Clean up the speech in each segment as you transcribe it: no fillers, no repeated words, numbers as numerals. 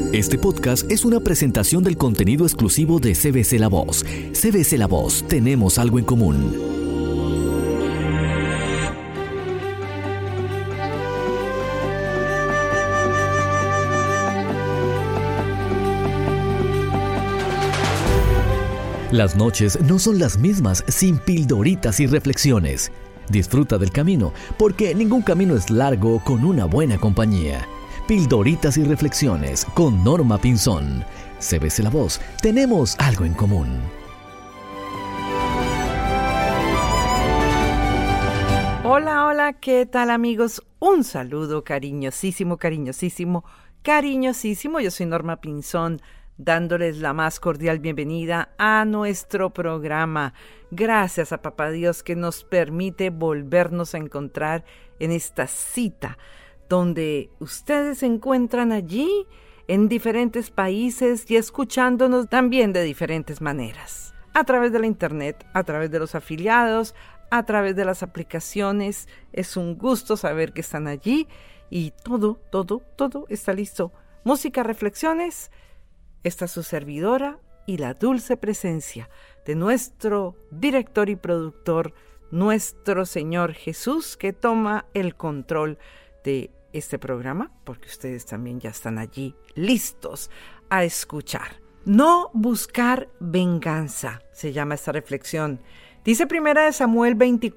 Este podcast es una presentación del contenido exclusivo de CBC La Voz. CBC La Voz, tenemos algo en común. Las noches no son las mismas sin pildoritas y reflexiones. Disfruta del camino, porque ningún camino es largo con una buena compañía. Pildoritas y reflexiones con Norma Pinzón. CBC La Voz, tenemos algo en común. Hola, hola, ¿qué tal, amigos? Un saludo cariñosísimo. Yo soy Norma Pinzón, dándoles la más cordial bienvenida a nuestro programa. Gracias a Papá Dios que nos permite volvernos a encontrar en esta cita, donde ustedes se encuentran allí en diferentes países y escuchándonos también de diferentes maneras. A través de la internet, a través de los afiliados, a través de las aplicaciones. Es un gusto saber que están allí y todo está listo. Música, reflexiones. Esta es su servidora y la dulce presencia de nuestro director y productor, nuestro Señor Jesús, que toma el control de este programa, porque ustedes también ya están allí listos a escuchar. No buscar venganza, se llama esta reflexión. Dice 1 Samuel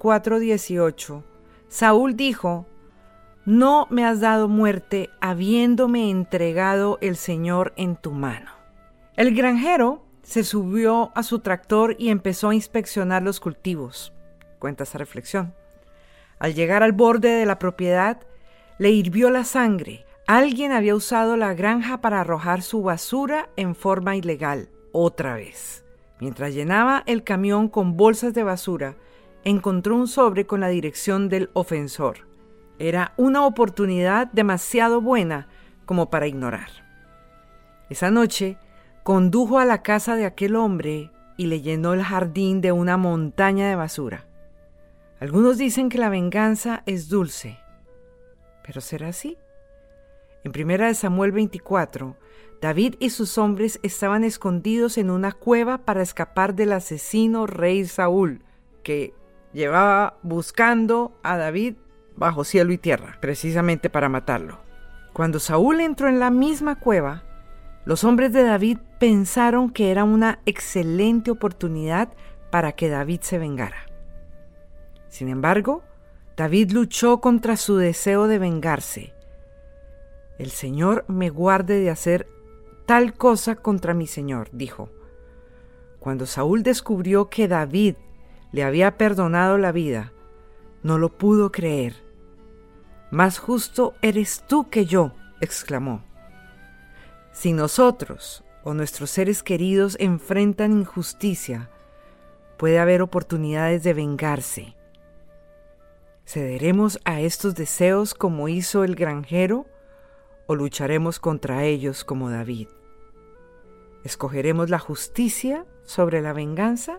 24:18. Saúl dijo: no me has dado muerte, habiéndome entregado el Señor en tu mano. El granjero se subió a su tractor y empezó a inspeccionar los cultivos. Cuenta esta reflexión. Al llegar al borde de la propiedad, le hirvió la sangre. Alguien había usado la granja para arrojar su basura en forma ilegal, otra vez. Mientras llenaba el camión con bolsas de basura, encontró un sobre con la dirección del ofensor. Era una oportunidad demasiado buena como para ignorar. Esa noche, condujo a la casa de aquel hombre y le llenó el jardín de una montaña de basura. Algunos dicen que la venganza es dulce. ¿Pero será así? En 1 Samuel 24, David y sus hombres estaban escondidos en una cueva para escapar del asesino rey Saúl, que llevaba buscando a David bajo cielo y tierra, precisamente para matarlo. Cuando Saúl entró en la misma cueva, los hombres de David pensaron que era una excelente oportunidad para que David se vengara. Sin embargo, David luchó contra su deseo de vengarse. El Señor me guarde de hacer tal cosa contra mi Señor, dijo. Cuando Saúl descubrió que David le había perdonado la vida, no lo pudo creer. Más justo eres tú que yo, exclamó. Si nosotros o nuestros seres queridos enfrentan injusticia, puede haber oportunidades de vengarse. ¿Cederemos a estos deseos como hizo el granjero o lucharemos contra ellos como David? ¿Escogeremos la justicia sobre la venganza?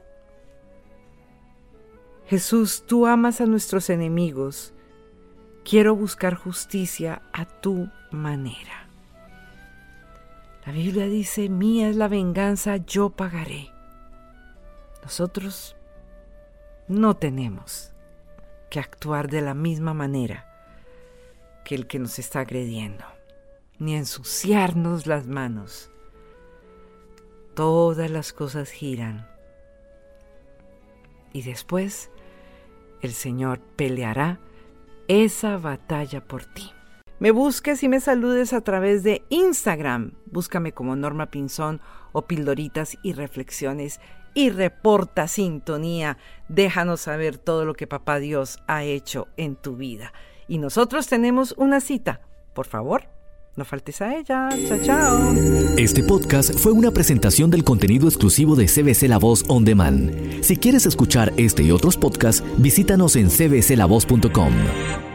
Jesús, tú amas a nuestros enemigos. Quiero buscar justicia a tu manera. La Biblia dice: mía es la venganza, yo pagaré. Nosotros no tenemos que actuar de la misma manera que el que nos está agrediendo, ni ensuciarnos las manos. Todas las cosas giran. Y después el Señor peleará esa batalla por ti. Me busques y me saludes a través de Instagram. Búscame como Norma Pinzón o Pildoritas y Reflexiones y reporta sintonía. Déjanos saber todo lo que Papá Dios ha hecho en tu vida. Y nosotros tenemos una cita. Por favor, no faltes a ella. Chao, chao. Este podcast fue una presentación del contenido exclusivo de CBC La Voz On Demand. Si quieres escuchar este y otros podcasts, visítanos en cbclavoz.com.